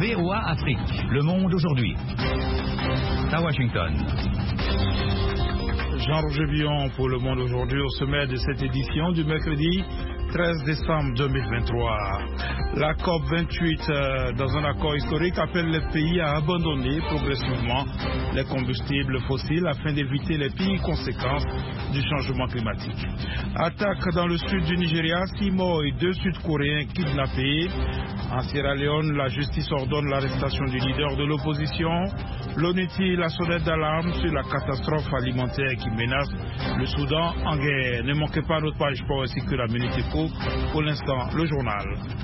VOA Afrique, le monde aujourd'hui. À Washington. Jean-Roger Billon pour Le Monde aujourd'hui au sommet de cette édition du mercredi 13 décembre 2023. La COP28, dans un accord historique, appelle les pays à abandonner progressivement les combustibles fossiles afin d'éviter les pires conséquences du changement climatique. Attaque dans le sud du Nigeria, 6 morts et 2 Sud-Coréens kidnappés. En Sierra Leone, la justice ordonne l'arrestation du leader de l'opposition. L'ONU tire la sonnette d'alarme sur la catastrophe alimentaire qui menace le Soudan en guerre. Ne manquez pas notre page sport ainsi que la Minute Éco. Pour l'instant, le journal.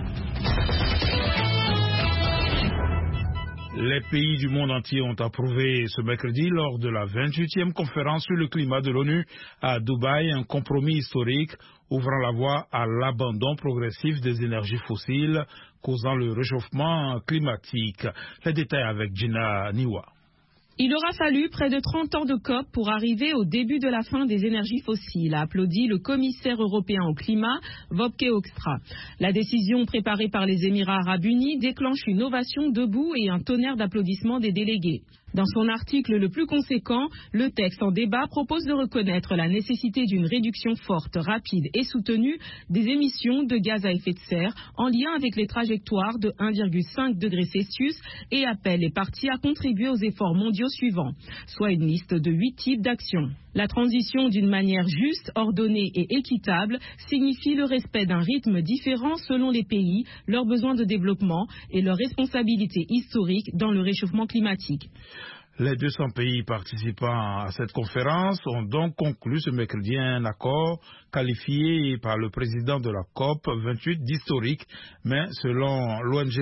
Les pays du monde entier ont approuvé ce mercredi, lors de la 28e conférence sur le climat de l'ONU à Dubaï, un compromis historique ouvrant la voie à l'abandon progressif des énergies fossiles causant le réchauffement climatique. Les détails avec Gina Niwa. Il aura fallu près de 30 ans de COP pour arriver au début de la fin des énergies fossiles, a applaudi le commissaire européen au climat, Wopke Hoekstra. La décision préparée par les Émirats arabes unis déclenche une ovation debout et un tonnerre d'applaudissements des délégués. Dans son article le plus conséquent, le texte en débat propose de reconnaître la nécessité d'une réduction forte, rapide et soutenue des émissions de gaz à effet de serre en lien avec les trajectoires de 1,5 degré Celsius et appelle les parties à contribuer aux efforts mondiaux suivants, soit une liste de 8 types d'actions. La transition d'une manière juste, ordonnée et équitable signifie le respect d'un rythme différent selon les pays, leurs besoins de développement et leurs responsabilités historiques dans le réchauffement climatique. Les 200 pays participants à cette conférence ont donc conclu ce mercredi un accord qualifié par le président de la COP 28 d'historique, mais selon l'ONG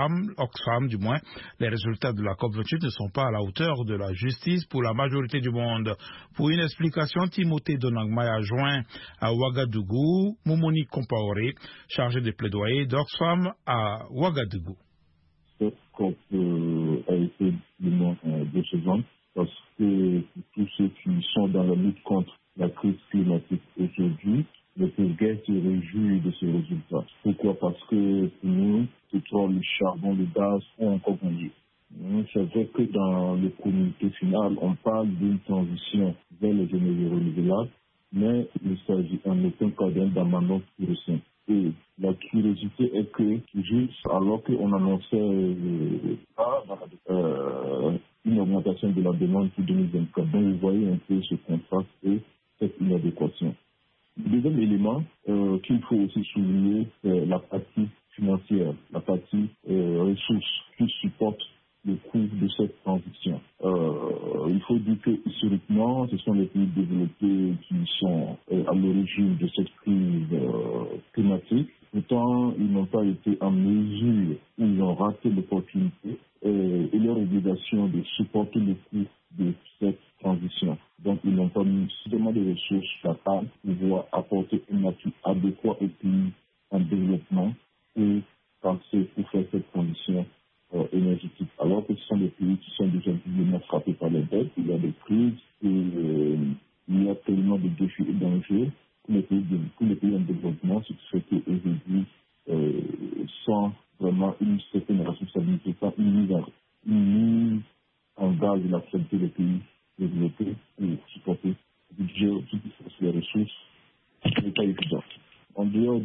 Oxfam, les résultats de la COP 28 ne sont pas à la hauteur de la justice pour la majorité du monde. Pour une explication, Timothée Donangmai a joint à Ouagadougou Moumouni Compaoré, chargé de plaidoyer d'Oxfam à Ouagadougou. Cette COP a été décevante parce que tous ceux qui sont dans la lutte contre la crise climatique aujourd'hui ne peuvent guère se réjouir de ce résultat. Pourquoi? Parce que pour nous, le pétrole, le charbon, le gaz ont encore gagné. C'est vrai que dans le communiqué final, on parle d'une transition vers les énergies renouvelables, mais il ne s'agit en aucun cas d'un abandon pur et simple. Et la curiosité est que, juste alors qu'on annonçait une augmentation de la demande pour 2024, donc vous voyez un peu ce contraste et cette inadéquation. Le deuxième élément qu'il faut aussi souligner, c'est la partie financière, la partie ressources qui supporte le coût de cette transition. Il faut dire que historiquement, ce sont les pays développés qui sont à l'origine de cette crise climatique. Pourtant, ils n'ont pas été en mesure, ou ils ont raté l'opportunité et leur obligation de supporter le coût de cette transition. Donc, ils n'ont pas mis suffisamment de ressources à table pour pouvoir apporter un appui adéquat aux pays en développement et penser pour faire cette transition énergétique, alors que ce sont des pays qui sont déjà vivement frappés par les dettes, il y a des crises, et il y a tellement de défis et d'enjeux pour les pays en développement, ce qui fait qu'aujourd'hui, sans vraiment une certaine responsabilité, sans une mise en garde de la qualité des pays développés pour supporter le budget, toutes les ressources, ce n'est pas évident. En dehors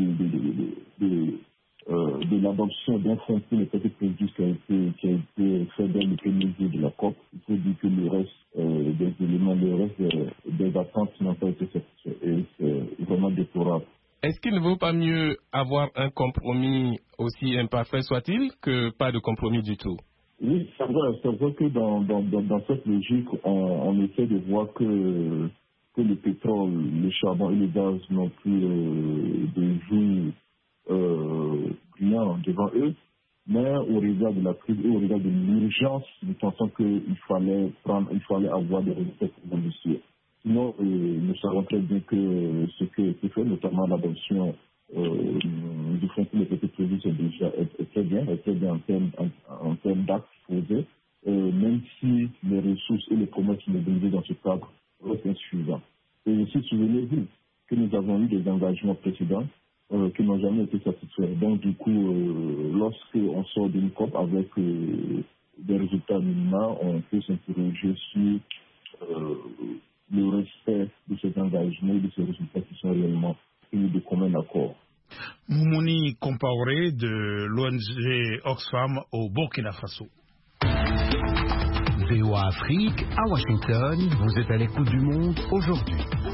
de l'adoption d'un fonds pour les petites produits qui a été fait dans le premier jour de la COP, il faut dire que le reste des éléments, le reste des attentes n'ont pas été satisfaits et c'est vraiment déplorable. Est-ce qu'il ne vaut pas mieux avoir un compromis, aussi imparfait soit-il, que pas de compromis du tout? Oui, c'est vrai que dans cette logique, on essaie de voir que le pétrole, le charbon et le gaz n'ont plus de jour brillant devant eux, mais au regard de la crise et au regard de l'urgence, nous pensons qu'il fallait avoir des résultats plus ambitieux. Sinon, nous savons très bien que ce qui est fait, notamment l'adoption du fonds pour les petites produits, est très bien en termes d'actes posés, même si les ressources et les promesses mobilisées dans ce cadre restent insuffisants. Et aussi, souvenez-vous que nous avons eu des engagements précédents qui n'ont jamais été satisfaits faire. Donc du coup, lorsqu'on sort d'une COP avec des résultats minima, on peut s'interroger sur le respect de cet engagement et de ces résultats qui sont réellement unis de commun accord. Moumouni Compaoré de l'ONG Oxfam au Burkina Faso. VOA Afrique, à Washington, vous êtes à l'écoute du monde aujourd'hui.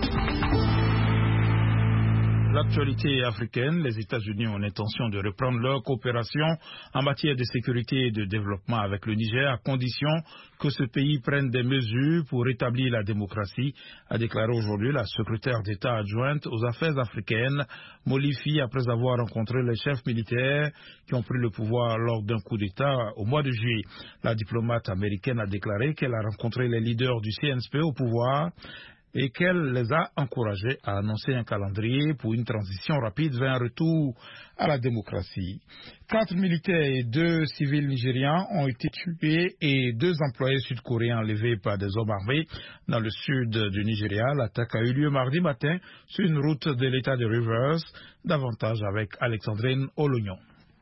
L'actualité africaine, les États-Unis ont l'intention de reprendre leur coopération en matière de sécurité et de développement avec le Niger à condition que ce pays prenne des mesures pour rétablir la démocratie, a déclaré aujourd'hui la secrétaire d'État adjointe aux affaires africaines, Molifi, après avoir rencontré les chefs militaires qui ont pris le pouvoir lors d'un coup d'État au mois de juillet. La diplomate américaine a déclaré qu'elle a rencontré les leaders du CNSP au pouvoir et qu'elle les a encouragés à annoncer un calendrier pour une transition rapide vers un retour à la démocratie. 4 militaires et 2 civils nigérians ont été tués et 2 employés sud-coréens enlevés par des hommes armés dans le sud du Nigeria. L'attaque a eu lieu mardi matin sur une route de l'État de Rivers, davantage avec Alexandrine Olognon.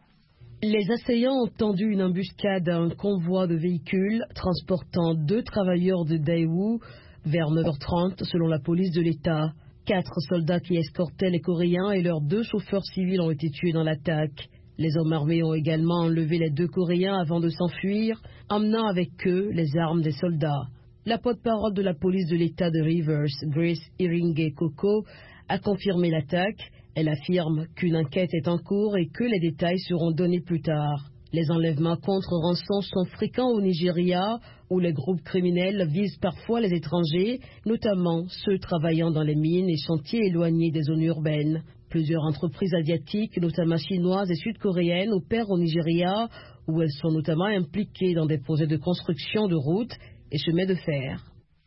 Les assaillants ont tendu une embuscade à un convoi de véhicules transportant 2 travailleurs de Daewoo vers 9h30 selon la police de l'État. 4 soldats qui escortaient les Coréens et leurs 2 chauffeurs civils ont été tués dans l'attaque. Les hommes armés ont également enlevé les 2 Coréens avant de s'enfuir, emmenant avec eux les armes des soldats. La porte-parole de la police de l'État de Rivers, Grace Iringekoko, a confirmé l'attaque. Elle affirme qu'une enquête est en cours et que les détails seront donnés plus tard. Les enlèvements contre rançon sont fréquents au Nigeria, où les groupes criminels visent parfois les étrangers, notamment ceux travaillant dans les mines et chantiers éloignés des zones urbaines. Plusieurs entreprises asiatiques, notamment chinoises et sud-coréennes, opèrent au Nigeria, où elles sont notamment impliquées dans des projets de construction de routes et chemins de fer.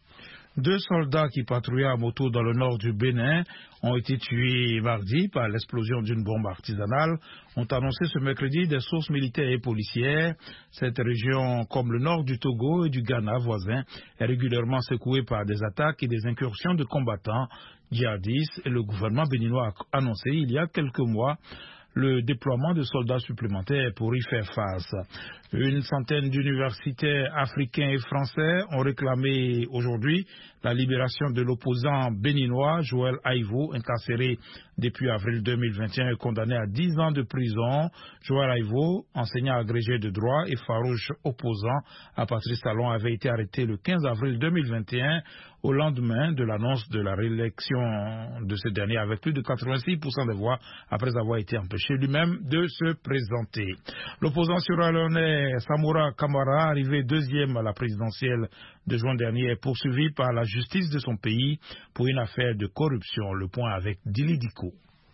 2 soldats qui patrouillaient à moto dans le nord du Bénin ont été tués mardi par l'explosion d'une bombe artisanale, ont annoncé ce mercredi des sources militaires et policières. Cette région, comme le nord du Togo et du Ghana voisin, est régulièrement secouée par des attaques et des incursions de combattants djihadistes. Et le gouvernement béninois a annoncé il y a quelques mois le déploiement de soldats supplémentaires pour y faire face. Une centaine d'universitaires africains et français ont réclamé aujourd'hui la libération de l'opposant béninois Joël Aivo, incarcéré depuis avril 2021 et condamné à 10 ans de prison. Joël Aivo, enseignant agrégé de droit et farouche opposant à Patrice Talon, avait été arrêté le 15 avril 2021 au lendemain de l'annonce de la réélection de ce dernier avec plus de 86% des voix après avoir été empêché lui-même de se présenter. L'opposant sierra-léonais Samoura Kamara, arrivé 2e à la présidentielle de juin dernier, est poursuivi par la justice de son pays pour une affaire de corruption. Le point avec Dili Diko.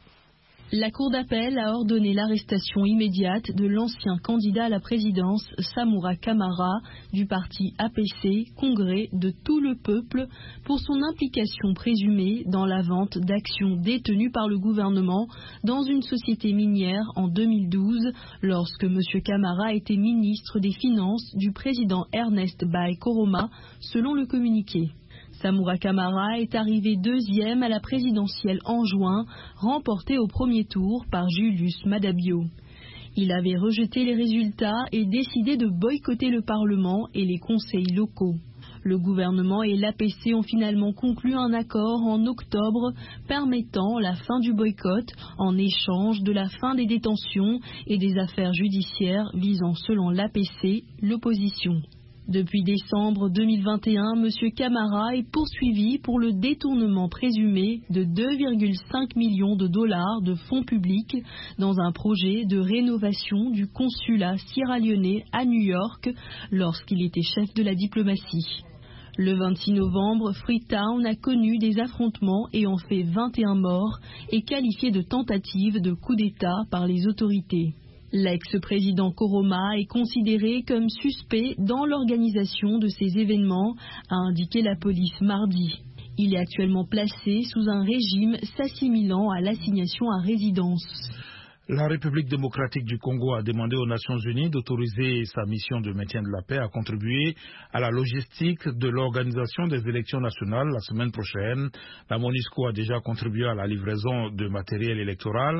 La Cour d'appel a ordonné l'arrestation immédiate de l'ancien candidat à la présidence Samoura Kamara du parti APC, Congrès de tout le peuple, pour son implication présumée dans la vente d'actions détenues par le gouvernement dans une société minière en 2012, lorsque M. Kamara était ministre des Finances du président Ernest Bai Koroma, selon le communiqué. Samoura Kamara est arrivé 2e à la présidentielle en juin, remporté au premier tour par Julius Madabio. Il avait rejeté les résultats et décidé de boycotter le Parlement et les conseils locaux. Le gouvernement et l'APC ont finalement conclu un accord en octobre permettant la fin du boycott en échange de la fin des détentions et des affaires judiciaires visant, selon l'APC, l'opposition. Depuis décembre 2021, M. Kamara est poursuivi pour le détournement présumé de 2,5 millions de dollars de fonds publics dans un projet de rénovation du consulat sierra-léonais à New York lorsqu'il était chef de la diplomatie. Le 26 novembre, Freetown a connu des affrontements ayant fait 21 morts et qualifié de tentative de coup d'État par les autorités. L'ex-président Koroma est considéré comme suspect dans l'organisation de ces événements, a indiqué la police mardi. Il est actuellement placé sous un régime s'assimilant à l'assignation à résidence. La République démocratique du Congo a demandé aux Nations Unies d'autoriser sa mission de maintien de la paix à contribuer à la logistique de l'organisation des élections nationales la semaine prochaine. La MONUSCO a déjà contribué à la livraison de matériel électoral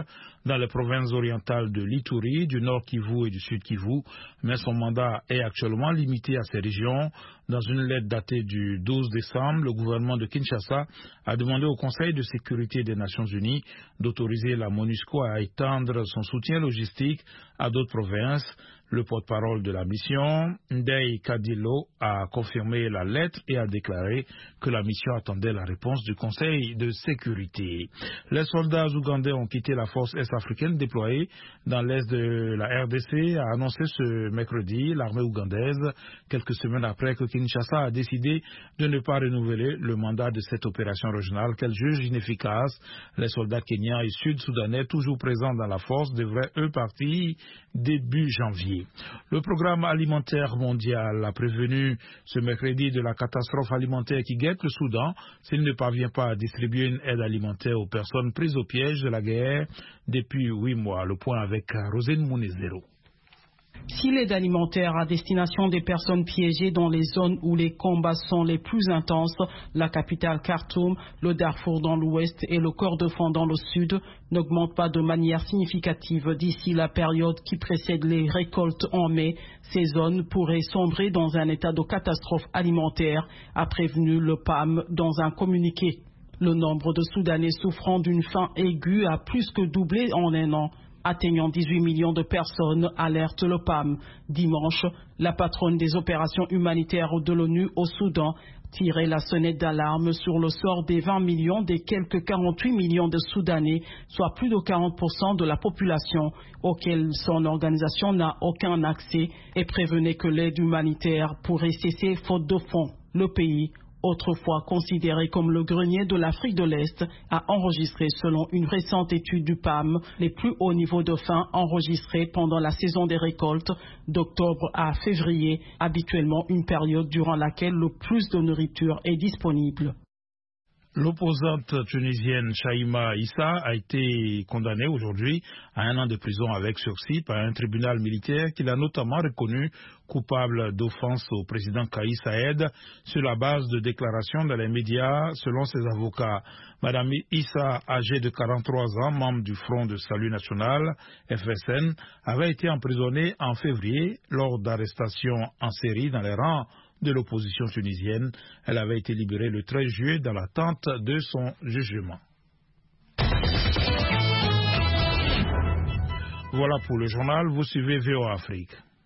dans les provinces orientales de l'Ituri, du Nord Kivu et du Sud Kivu, mais son mandat est actuellement limité à ces régions. Dans une lettre datée du 12 décembre, le gouvernement de Kinshasa a demandé au Conseil de sécurité des Nations Unies d'autoriser la MONUSCO à étendre son soutien logistique à d'autres provinces. Le porte-parole de la mission, Ndei Kadilo, a confirmé la lettre et a déclaré que la mission attendait la réponse du Conseil de sécurité. Les soldats ougandais ont quitté la force est-africaine déployée dans l'est de la RDC, a annoncé ce mercredi l'armée ougandaise, quelques semaines après que Kinshasa a décidé de ne pas renouveler le mandat de cette opération régionale qu'elle juge inefficace. Les soldats kenyans et sud-soudanais toujours présents dans la force devraient eux partir début janvier. Le programme alimentaire mondial a prévenu ce mercredi de la catastrophe alimentaire qui guette le Soudan s'il ne parvient pas à distribuer une aide alimentaire aux personnes prises au piège de la guerre depuis 8 mois. Le point avec Rosine Mounezero. Si l'aide alimentaire à destination des personnes piégées dans les zones où les combats sont les plus intenses, la capitale Khartoum, le Darfour dans l'ouest et le Kordofan dans le sud, n'augmente pas de manière significative d'ici la période qui précède les récoltes en mai, ces zones pourraient sombrer dans un état de catastrophe alimentaire, a prévenu le PAM dans un communiqué. Le nombre de Soudanais souffrant d'une faim aiguë a plus que doublé en un an, atteignant 18 millions de personnes, alerte le PAM. Dimanche, la patronne des opérations humanitaires de l'ONU au Soudan tirait la sonnette d'alarme sur le sort des 20 millions des quelques 48 millions de Soudanais, soit plus de 40% de la population, auquel son organisation n'a aucun accès, et prévenait que l'aide humanitaire pourrait cesser faute de fonds. Le pays, autrefois considéré comme le grenier de l'Afrique de l'Est, a enregistré, selon une récente étude du PAM, les plus hauts niveaux de faim enregistrés pendant la saison des récoltes d'octobre à février, habituellement une période durant laquelle le plus de nourriture est disponible. L'opposante tunisienne Chaïma Issa a été condamnée aujourd'hui à 1 an de prison avec sursis par un tribunal militaire qui l'a notamment reconnu coupable d'offense au président Kais Saied sur la base de déclarations dans les médias selon ses avocats. Madame Issa, âgée de 43 ans, membre du Front de Salut National, FSN, avait été emprisonnée en février lors d'arrestations en série dans les rangs de l'opposition tunisienne. Elle avait été libérée le 13 juillet dans l'attente de son jugement. Voilà pour le journal, vous suivez VOA Afrique.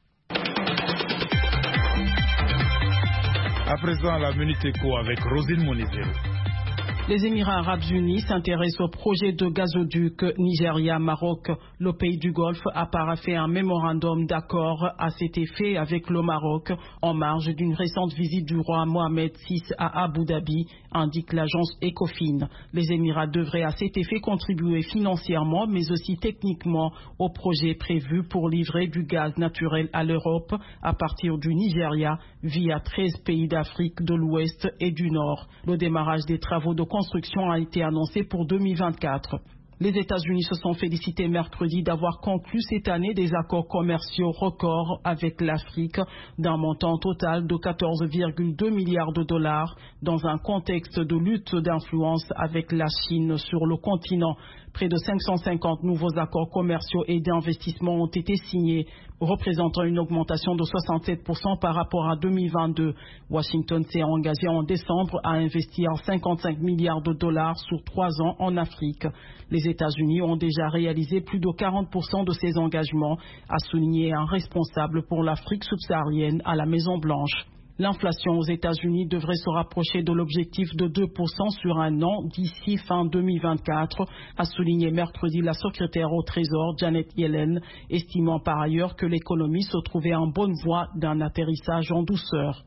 À présent, la Minute Éco avec Rosine Mounezero. Les Émirats arabes unis s'intéressent au projet de gazoduc Nigeria-Maroc. Le pays du Golfe a paraphé un mémorandum d'accord à cet effet avec le Maroc en marge d'une récente visite du roi Mohamed VI à Abu Dhabi, indique l'agence Ecofin. Les Émirats devraient à cet effet contribuer financièrement mais aussi techniquement au projet prévu pour livrer du gaz naturel à l'Europe à partir du Nigeria via 13 pays d'Afrique de l'Ouest et du Nord. Le démarrage des travaux de construction a été annoncé pour 2024. Les États-Unis se sont félicités mercredi d'avoir conclu cette année des accords commerciaux records avec l'Afrique d'un montant total de 14,2 milliards de dollars dans un contexte de lutte d'influence avec la Chine sur le continent. Près de 550 nouveaux accords commerciaux et d'investissement ont été signés, représentant une augmentation de 67% par rapport à 2022. Washington s'est engagé en décembre à investir 55 milliards de dollars sur 3 ans en Afrique. Les États-Unis ont déjà réalisé plus de 40% de ces engagements, a souligné un responsable pour l'Afrique subsaharienne à la Maison-Blanche. L'inflation aux États-Unis devrait se rapprocher de l'objectif de 2% sur un an d'ici fin 2024, a souligné mercredi la secrétaire au Trésor Janet Yellen, estimant par ailleurs que l'économie se trouvait en bonne voie d'un atterrissage en douceur.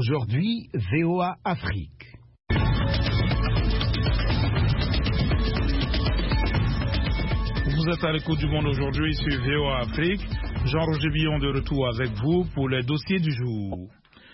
Aujourd'hui, VOA Afrique. Vous êtes à l'écoute du monde aujourd'hui sur VOA Afrique. Jean-Roger Billon de retour avec vous pour les dossiers du jour.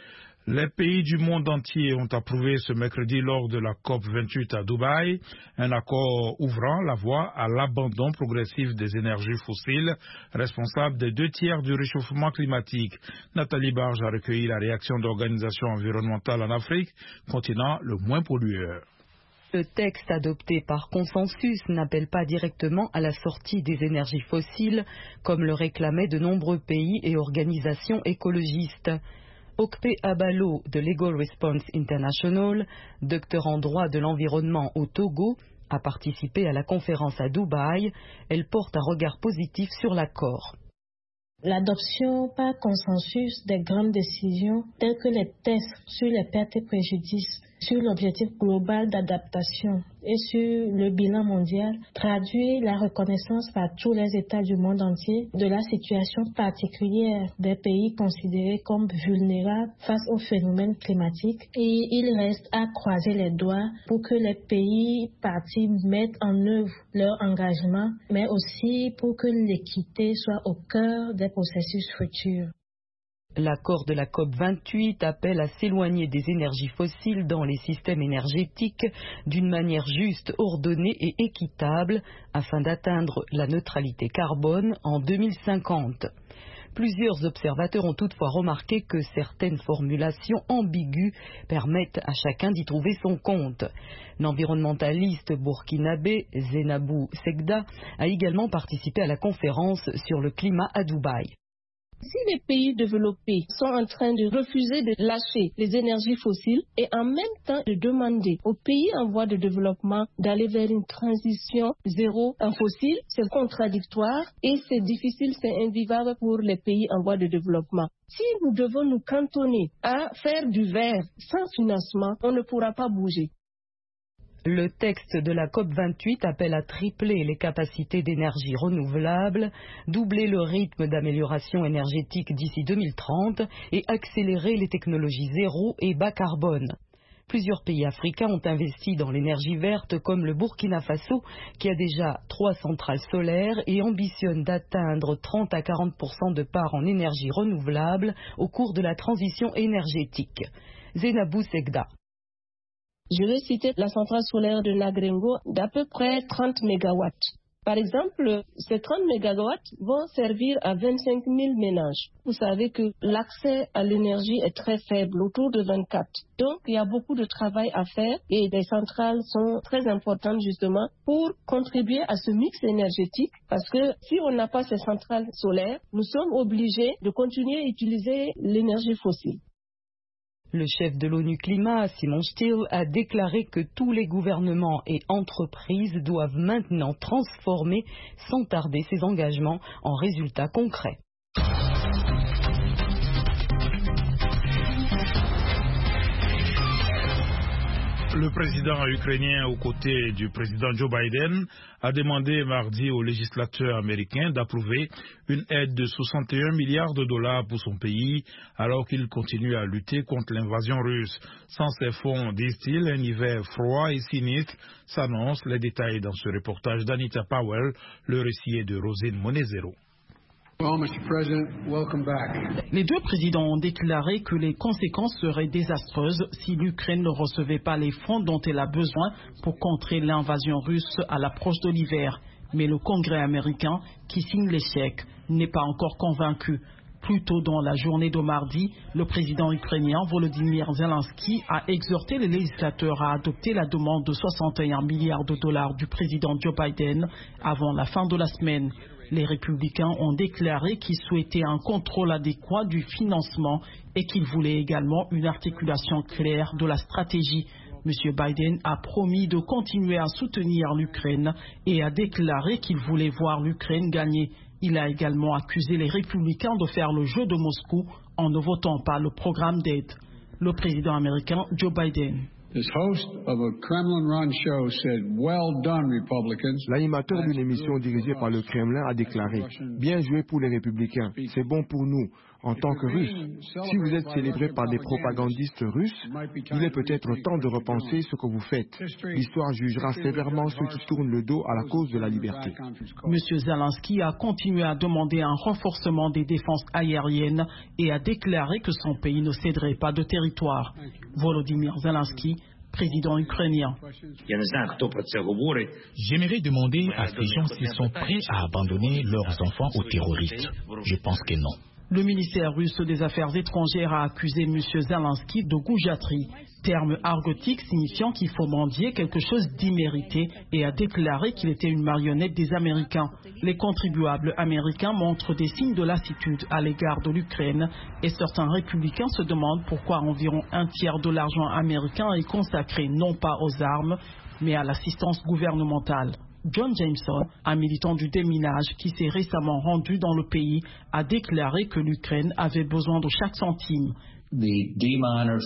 Les pays du monde entier ont approuvé ce mercredi lors de la COP28 à Dubaï un accord ouvrant la voie à l'abandon progressif des énergies fossiles responsables des 2/3 du réchauffement climatique. Nathalie Barge a recueilli la réaction d'organisations environnementales en Afrique, continent le moins pollueur. Le texte adopté par consensus n'appelle pas directement à la sortie des énergies fossiles, comme le réclamaient de nombreux pays et organisations écologistes. Okpe Abalo de Legal Response International, docteur en droit de l'environnement au Togo, a participé à la conférence à Dubaï. Elle porte un regard positif sur l'accord. L'adoption par consensus des grandes décisions telles que les tests sur les pertes et préjudices, sur l'objectif global d'adaptation et sur le bilan mondial traduit la reconnaissance par tous les États du monde entier de la situation particulière des pays considérés comme vulnérables face aux phénomènes climatiques, et il reste à croiser les doigts pour que les pays partis mettent en œuvre leur engagement, mais aussi pour que l'équité soit au cœur des processus futurs. L'accord de la COP28 appelle à s'éloigner des énergies fossiles dans les systèmes énergétiques d'une manière juste, ordonnée et équitable afin d'atteindre la neutralité carbone en 2050. Plusieurs observateurs ont toutefois remarqué que certaines formulations ambiguës permettent à chacun d'y trouver son compte. L'environnementaliste burkinabé Zenabou Segda a également participé à la conférence sur le climat à Dubaï. Si les pays développés sont en train de refuser de lâcher les énergies fossiles et en même temps de demander aux pays en voie de développement d'aller vers une transition zéro en fossiles, c'est contradictoire et c'est difficile, c'est invivable pour les pays en voie de développement. Si nous devons nous cantonner à faire du vert sans financement, on ne pourra pas bouger. Le texte de la COP28 appelle à tripler les capacités d'énergie renouvelable, doubler le rythme d'amélioration énergétique d'ici 2030 et accélérer les technologies zéro et bas carbone. Plusieurs pays africains ont investi dans l'énergie verte, comme le Burkina Faso, qui a déjà 3 centrales solaires et ambitionne d'atteindre 30 à 40% de part en énergie renouvelable au cours de la transition énergétique. Zenabou Segda. Je vais citer la centrale solaire de Nagrengo d'à peu près 30 MW. Par exemple, ces 30 MW vont servir à 25 000 ménages. Vous savez que l'accès à l'énergie est très faible, autour de 24. Donc, il y a beaucoup de travail à faire et les centrales sont très importantes justement pour contribuer à ce mix énergétique, parce que si on n'a pas ces centrales solaires, nous sommes obligés de continuer à utiliser l'énergie fossile. Le chef de l'ONU Climat, Simon Still, a déclaré que tous les gouvernements et entreprises doivent maintenant transformer sans tarder ces engagements en résultats concrets. Le président ukrainien, aux côtés du président Joe Biden, a demandé mardi aux législateurs américains d'approuver une aide de 61 milliards de dollars pour son pays, alors qu'il continue à lutter contre l'invasion russe. Sans ces fonds, disent-ils, un hiver froid et cynique s'annonce. Les détails dans ce reportage d'Anita Powell, le récit est de Rosine Monezero. Les deux présidents ont déclaré que les conséquences seraient désastreuses si l'Ukraine ne recevait pas les fonds dont elle a besoin pour contrer l'invasion russe à l'approche de l'hiver. Mais le Congrès américain, qui signe les chèques, n'est pas encore convaincu. Plus tôt dans la journée de mardi, le président ukrainien Volodymyr Zelensky a exhorté les législateurs à adopter la demande de 61 milliards de dollars du président Joe Biden avant la fin de la semaine. Les républicains ont déclaré qu'ils souhaitaient un contrôle adéquat du financement et qu'ils voulaient également une articulation claire de la stratégie. M. Biden a promis de continuer à soutenir l'Ukraine et a déclaré qu'il voulait voir l'Ukraine gagner. Il a également accusé les républicains de faire le jeu de Moscou en ne votant pas le programme d'aide. Le président américain Joe Biden. L'animateur d'une émission dirigée par le Kremlin a déclaré « Bien joué pour les républicains, c'est bon pour nous. en tant que Russe. Si vous êtes célébré par des propagandistes russes, il est peut-être temps de repenser ce que vous faites. L'histoire jugera sévèrement ceux qui tournent le dos à la cause de la liberté. M. Zelensky a continué à demander un renforcement des défenses aériennes et a déclaré que son pays ne céderait pas de territoire. Volodymyr Zelensky, président ukrainien. J'aimerais demander à ces gens s'ils sont prêts à abandonner leurs enfants aux terroristes. Je pense que non. Le ministère russe des Affaires étrangères a accusé M. Zelensky de goujaterie, terme argotique signifiant qu'il faut mendier quelque chose d'immérité, et a déclaré qu'il était une marionnette des Américains. Les contribuables américains montrent des signes de lassitude à l'égard de l'Ukraine et certains républicains se demandent pourquoi environ un tiers de l'argent américain est consacré non pas aux armes, mais à l'assistance gouvernementale. John Jameson, un militant du déminage qui s'est récemment rendu dans le pays, a déclaré que l'Ukraine avait besoin de chaque centime. Les démineurs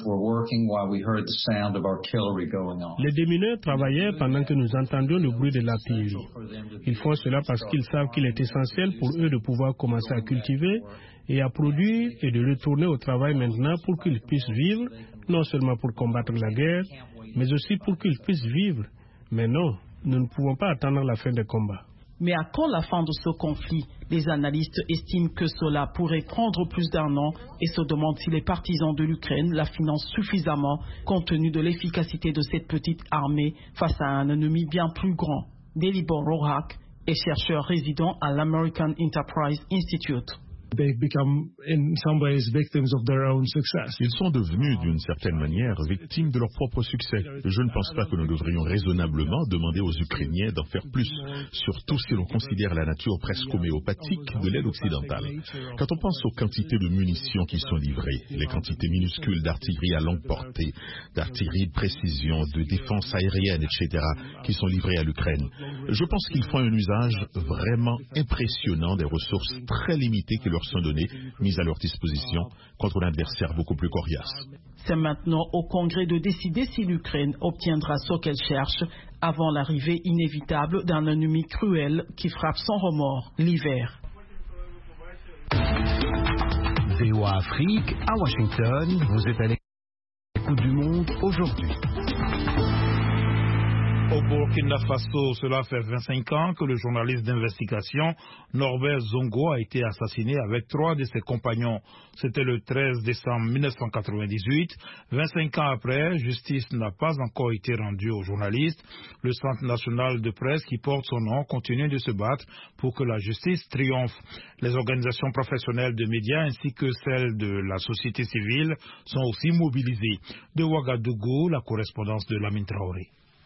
travaillaient pendant que nous entendions le bruit de l'artillerie. Ils font cela parce qu'ils savent qu'il est essentiel pour eux de pouvoir commencer à cultiver et à produire et de retourner au travail maintenant pour qu'ils puissent vivre, non seulement pour combattre la guerre, mais aussi pour qu'ils puissent vivre. Mais non, nous ne pouvons pas attendre la fin des combats. Mais à quand la fin de ce conflit? Les analystes estiment que cela pourrait prendre plus d'1 an et se demandent si les partisans de l'Ukraine la financent suffisamment compte tenu de l'efficacité de cette petite armée face à un ennemi bien plus grand. Dalibor Rohak est chercheur résident à l'American Enterprise Institute. Ils sont devenus d'une certaine manière victimes de leur propre succès. Je ne pense pas que nous devrions raisonnablement demander aux Ukrainiens d'en faire plus, surtout si l'on considère la nature presque homéopathique de l'aide occidentale. Quand on pense aux quantités de munitions qui sont livrées, les quantités minuscules d'artillerie à longue portée, d'artillerie de précision, de défense aérienne, etc., qui sont livrées à l'Ukraine, je pense qu'ils font un usage vraiment impressionnant des ressources très limitées qui leur sont données, mises à leur disposition, contre un adversaire beaucoup plus coriace. C'est maintenant au Congrès de décider si l'Ukraine obtiendra ce qu'elle cherche avant l'arrivée inévitable d'un ennemi cruel qui frappe sans remords l'hiver. VOA Afrique, à Washington, vous êtes à l'écoute du monde aujourd'hui. Au Burkina Faso, cela fait 25 ans que le journaliste d'investigation Norbert Zongo a été assassiné avec 3 de ses compagnons. C'était le 13 décembre 1998. 25 ans après, justice n'a pas encore été rendue au journaliste. Le Centre national de presse qui porte son nom continue de se battre pour que la justice triomphe. Les organisations professionnelles de médias ainsi que celles de la société civile sont aussi mobilisées. De Ouagadougou, la correspondance de Lamine Traoré.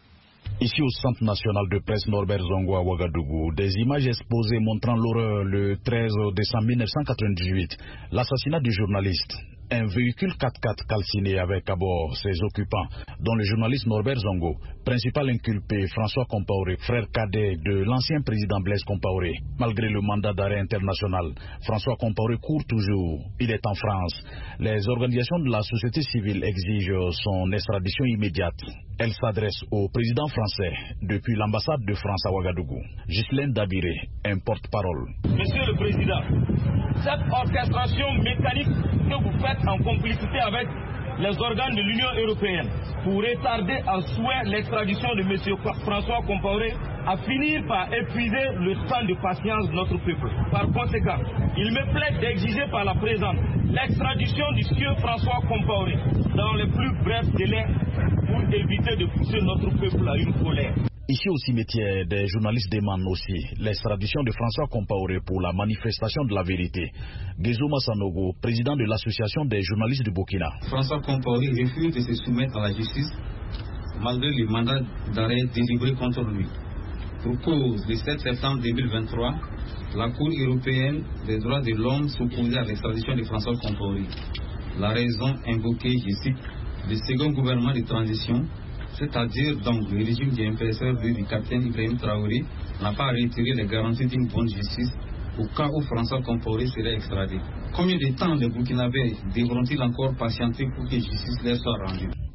Ici au Centre national de presse Norbert Zongo à Ouagadougou, des images exposées montrant l'horreur le 13 décembre 1998, l'assassinat du journaliste. Un véhicule 4x4 calciné avec à bord ses occupants, dont le journaliste Norbert Zongo, principal inculpé François Compaoré, frère cadet de l'ancien président Blaise Compaoré. Malgré le mandat d'arrêt international, François Compaoré court toujours. Il est en France. Les organisations de la société civile exigent son extradition immédiate. Elle s'adresse au président français depuis l'ambassade de France à Ouagadougou. Ghislaine Dabiré, un porte-parole. Monsieur le Président, cette orchestration mécanique que vous faites en complicité avec les organes de l'Union européenne pour retarder à souhait l'extradition de M. François Compaoré à finir par épuiser le temps de patience de notre peuple. Par conséquent, il me plaît d'exiger par la présente l'extradition du sieur François Compaoré dans les plus brefs délais pour éviter de pousser notre peuple à une colère. Ici au cimetière, des journalistes demandent aussi l'extradition de François Compaoré pour la manifestation de la vérité. Gezouma Sanogo, président de l'association des journalistes du Burkina. François Compaoré refuse de se soumettre à la justice malgré le mandat d'arrêt délivré contre lui. Pour cause, le 7 septembre 2023, la Cour européenne des droits de l'homme s'opposait à l'extradition de François Compaoré. La raison invoquée, je cite, le second gouvernement de transition, c'est-à-dire donc le régime du MPSR du capitaine Ibrahim Traoré, n'a pas retiré les garanties d'une bonne justice au cas où François Compaoré serait extradé. Combien de temps les Burkinabés devront-ils encore patienter pour que justice leur soit rendue?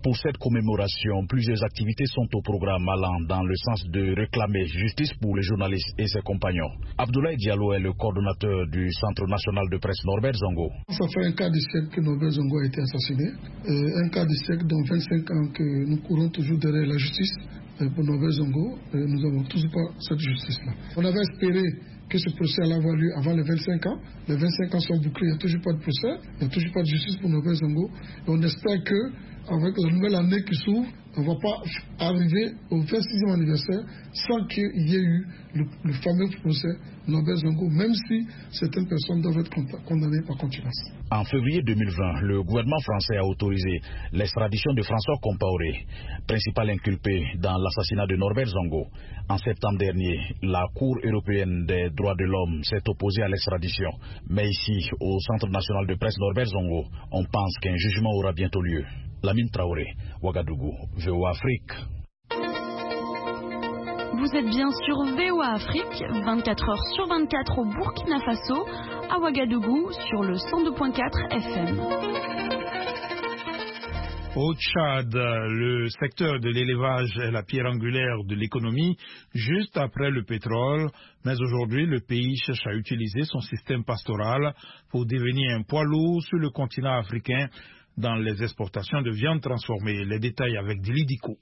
Pour cette commémoration, plusieurs activités sont au programme allant dans le sens de réclamer justice pour les journalistes et ses compagnons. Abdoulaye Diallo est le coordonnateur du Centre national de presse Norbert Zongo. Ça fait un quart de siècle que Norbert Zongo a été assassiné. Un quart de siècle, dont 25 ans que nous courons toujours derrière la justice pour Norbert Zongo. Nous n'avons toujours pas cette justice-là. On avait espéré que ce procès allait avoir lieu avant les 25 ans. Les 25 ans sont bouclés, il n'y a toujours pas de procès, il n'y a toujours pas de justice pour Norbert Zongo. Et on espère qu'avec la nouvelle année qui s'ouvre, on ne va pas arriver au 26e anniversaire sans qu'il y ait eu le fameux procès Norbert Zongo, même si certaines personnes doivent être condamnées par contumace. En février 2020, le gouvernement français a autorisé l'extradition de François Compaoré, principal inculpé dans l'assassinat de Norbert Zongo. En septembre dernier, la Cour européenne des droits de l'homme s'est opposée à l'extradition. Mais ici, au Centre national de presse Norbert Zongo, on pense qu'un jugement aura bientôt lieu. Lamine Traoré, Ouagadougou, VOA Afrique. Vous êtes bien sur VOA Afrique, 24 heures sur 24 au Burkina Faso, à Ouagadougou sur le 102.4 FM. Au Tchad, le secteur de l'élevage est la pierre angulaire de l'économie, juste après le pétrole. Mais aujourd'hui, le pays cherche à utiliser son système pastoral pour devenir un poids lourd sur le continent africain dans les exportations de viande transformée. Les détails avec Dili Diko.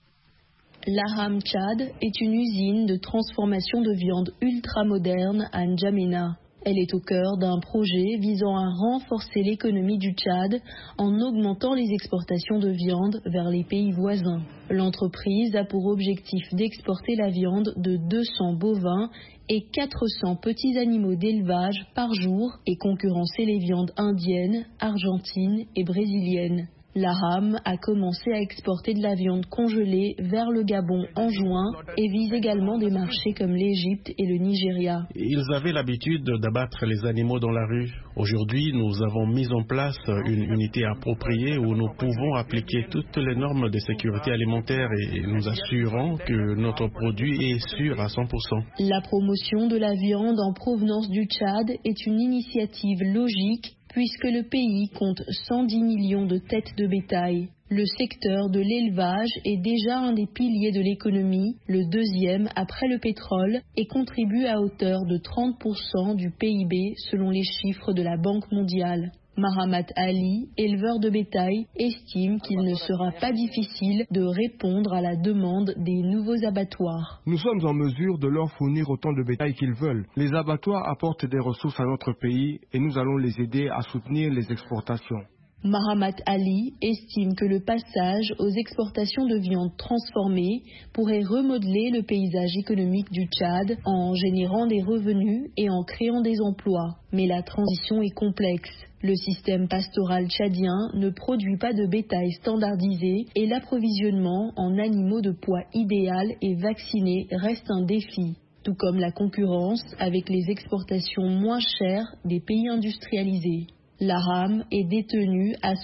L'Aham Tchad est une usine de transformation de viande ultra-moderne à N'Djamena. Elle est au cœur d'un projet visant à renforcer l'économie du Tchad en augmentant les exportations de viande vers les pays voisins. L'entreprise a pour objectif d'exporter la viande de 200 bovins et 400 petits animaux d'élevage par jour et concurrencer les viandes indiennes, argentines et brésiliennes. L'Aham a commencé à exporter de la viande congelée vers le Gabon en juin et vise également des marchés comme l'Égypte et le Nigeria. Ils avaient l'habitude d'abattre les animaux dans la rue. Aujourd'hui, nous avons mis en place une unité appropriée où nous pouvons appliquer toutes les normes de sécurité alimentaire et nous assurons que notre produit est sûr à 100%. La promotion de la viande en provenance du Tchad est une initiative logique puisque le pays compte 110 millions de têtes de bétail. Le secteur de l'élevage est déjà un des piliers de l'économie, le deuxième après le pétrole, et contribue à hauteur de 30% du PIB selon les chiffres de la Banque mondiale. Mahamat Ali, éleveur de bétail, estime qu'il ne sera pas difficile de répondre à la demande des nouveaux abattoirs. Nous sommes en mesure de leur fournir autant de bétail qu'ils veulent. Les abattoirs apportent des ressources à notre pays et nous allons les aider à soutenir les exportations. Mahamat Ali estime que le passage aux exportations de viande transformée pourrait remodeler le paysage économique du Tchad en générant des revenus et en créant des emplois. Mais la transition est complexe. Le système pastoral tchadien ne produit pas de bétail standardisé et l'approvisionnement en animaux de poids idéal et vaccinés reste un défi, tout comme la concurrence avec les exportations moins chères des pays industrialisés. L'Aham est détenue à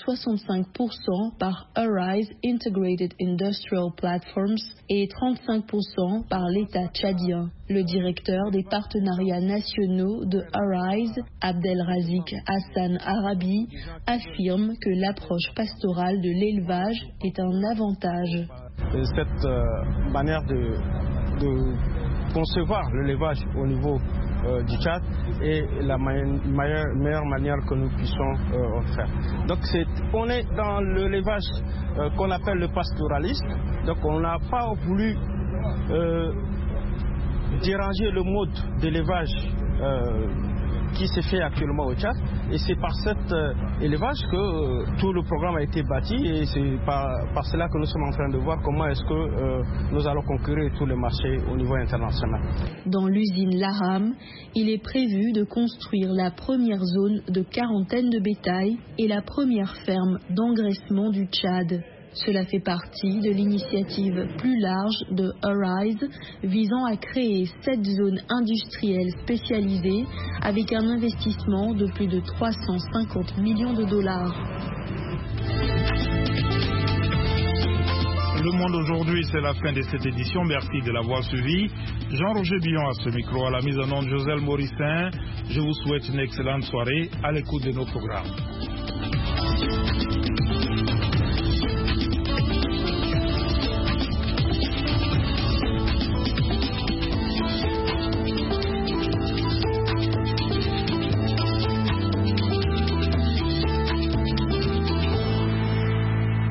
65% par Arise Integrated Industrial Platforms et 35% par l'État tchadien. Le directeur des partenariats nationaux de Arise, Abdelrazik Hassan Arabi, affirme que l'approche pastorale de l'élevage est un avantage. Cette manière de concevoir l'élevage au niveau du Tchad est la meilleure manière que nous puissions faire. Donc on est dans l'élevage qu'on appelle le pastoralisme. Donc on n'a pas voulu déranger le mode d'élevage qui se fait actuellement au Tchad, et c'est par cet élevage que tout le programme a été bâti, et c'est par cela que nous sommes en train de voir comment est-ce que nous allons concourir tous les marchés au niveau international. Dans l'usine L'Aham, il est prévu de construire la première zone de quarantaine de bétail et la première ferme d'engraissement du Tchad. Cela fait partie de l'initiative plus large de Arise visant à créer 7 zones industrielles spécialisées avec un investissement de plus de 350 millions de dollars. Le Monde aujourd'hui, c'est la fin de cette édition. Merci de l'avoir suivi. Jean-Roger Billon à ce micro, à la mise en onde Joselle Morissin. Je vous souhaite une excellente soirée à l'écoute de nos programmes.